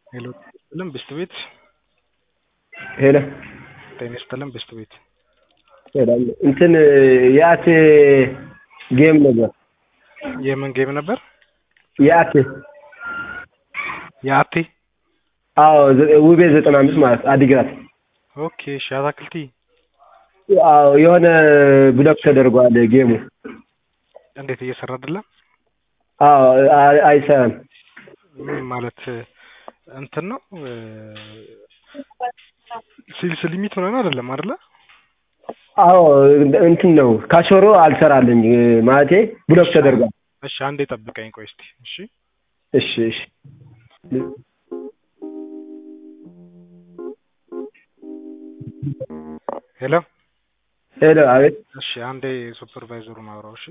ሄሎ ለም ብስጥቤት ሄሎ ጤነስተለም ብስጥቤት ሰላም እንትን ያት ጌም ነበር። የምን ጌም ነበር? ያቴ አዎ ውቤ 95 ማለት አዲግራት። ኦኬ ሻታክልቲ አዎ የሆነ ብሎክ ተደርጓል ጌሙ። እንዴት እየሰራ አይደለም? አዎ አይሰራም ማለት እንትን ነው ሲልስ ሊሚት ሆነና አይደለም አይደለ? አዎ እንትን ነው ካሾሮ አልሰራልኝ ማለቴ ብሎክ ተደርጓል። እሺ አንዴ ጠብቀኝ ቆይ እስቲ። እሺ ሄሎ አቤት። እሺ አንዴ ሱፐርቫይዘሩን አውራው። እሺ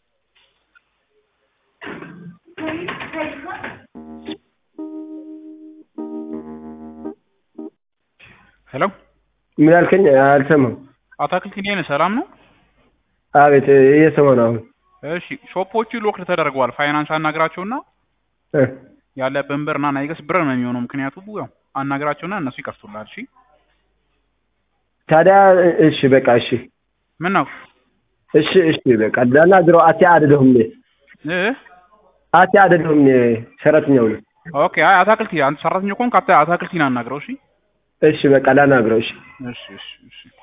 ሄሎ ምን አልከኝ? አልሰማም። አታክልቲ ነኝ። ሰላም ነው? አቤት እየሰማሁ ነው። እሺ ሾፖቹ ሎክ ተደርገዋል። ፋይናንስ አናግራቸውና ያለብን ብርና ናይገስ ብር ነው የሚሆነው። ምክንያቱም ያው አናግራቸውና እነሱ ይከፍቱላል። እሺ ታዲያ እሺ በቃ እሺ። ምን ነው? እሺ በቃ ላናግረው። አይደለሁም ሰራተኛው ነው። ኦኬ አታክልቲ አንተ ሰራተኛው ኮንክ አታክልቲን አናግረው። እሺ በቃ ላናግረው። እሺ እሺ